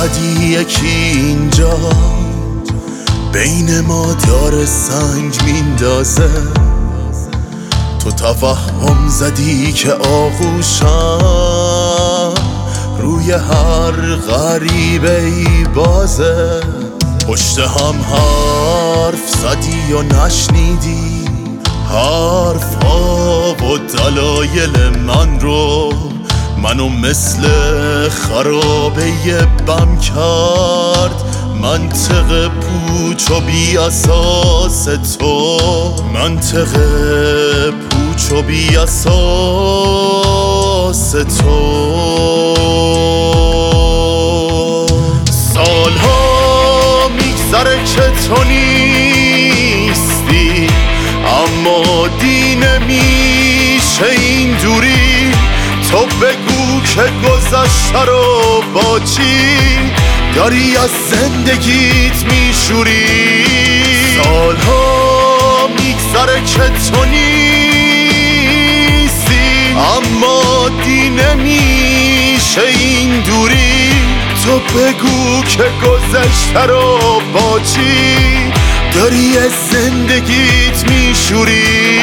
زدی یکی اینجا بین ما داره سنگ میندازه، تو توهم زدی که آغوشم روی هر غریبه ای بازه. پشت هم حرف زدی و نشنیدی حرف ها و دلایل من رو، منو مثل خرابه بم کرد منطق پوچ و بی اساس تو، منطق پوچ و بی اساس تو. سالها میگذره که تو نیستی، اما دی نمیشه این دوری. تو بگو که گذشته رو با چی داری از زندگیت میشوری. سالها میگذره که تو نیستی، اما دی نمیشه این دوری. تو بگو که گذشته رو با چی داری از زندگیت میشوری.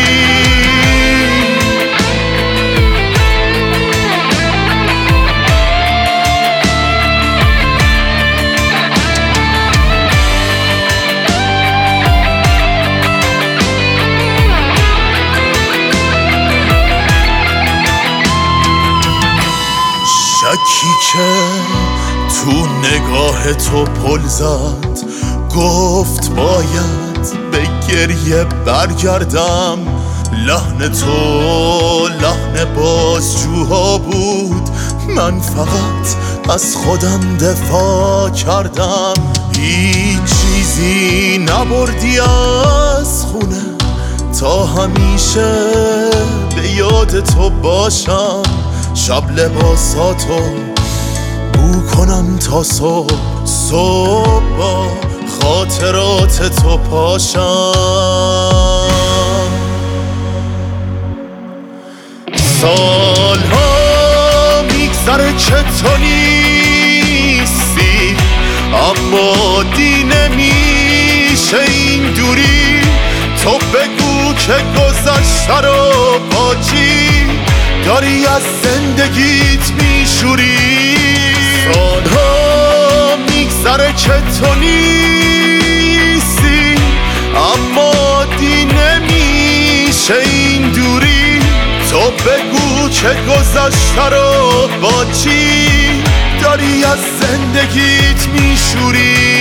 شکی که تو نگاه تو پل زد، گفت باید به گریه برگردم. لحن تو لحن بازجوها بود، من فقط از خودم دفاع کردم. هیچ چیزی نبردی از خونه تا همیشه به یاد تو باشم. شب لباساتو بو کنم تا صبح، صبح با خاطرات تو پاشم. سالها میگذره که تو نیستی، اما دی نمیشه این دوری. تو بگو که گذشته رو با چی داری از زندگیت میشوری. سالها میگذره که تو نیستی، اما دی نمیشه این دوری. تو بگو که گذشته رو با چی داری از زندگیت میشوری.